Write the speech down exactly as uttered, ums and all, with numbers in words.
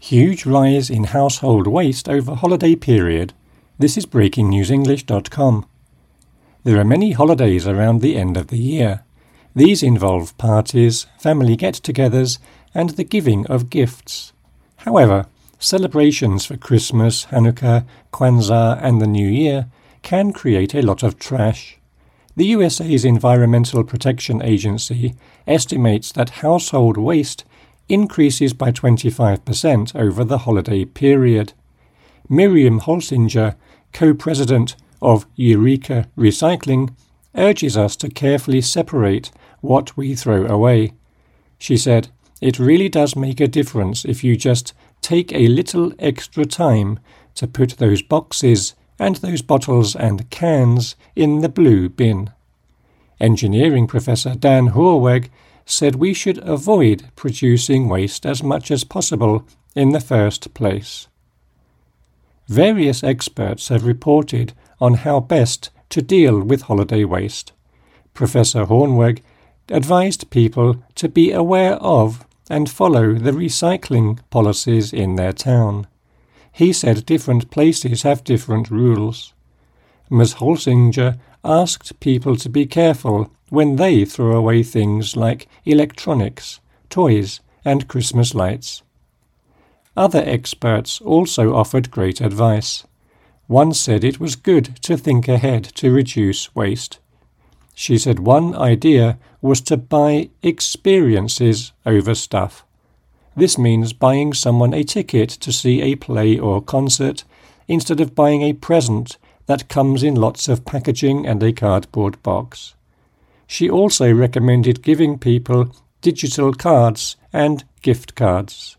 Huge rise in household waste over holiday period. This is breaking news english dot com. There are many holidays around the end of the year. These involve parties, family get-togethers, and the giving of gifts. However, celebrations for Christmas, Hanukkah, Kwanzaa, and the New Year can create a lot of trash. The U S A's Environmental Protection Agency estimates that household waste increases by twenty-five percent over the holiday period. Miriam Holsinger, co-president of Eureka Recycling, urges us to carefully separate what we throw away. She said, "It really does make a difference if you just take a little extra time to put those boxes and those bottles and cans in the blue bin." Engineering professor Dan Horweg said we should avoid producing waste as much as possible in the first place. Various experts have reported on how best to deal with holiday waste. Professor Hornweg advised people to be aware of and follow the recycling policies in their town. He said different places have different rules. Miz Holsinger asked people to be careful when they throw away things like electronics, toys, and Christmas lights. Other experts also offered great advice. One said it was good to think ahead to reduce waste. She said one idea was to buy experiences over stuff. This means buying someone a ticket to see a play or concert instead of buying a present that comes in lots of packaging and a cardboard box. She also recommended giving people digital cards and gift cards.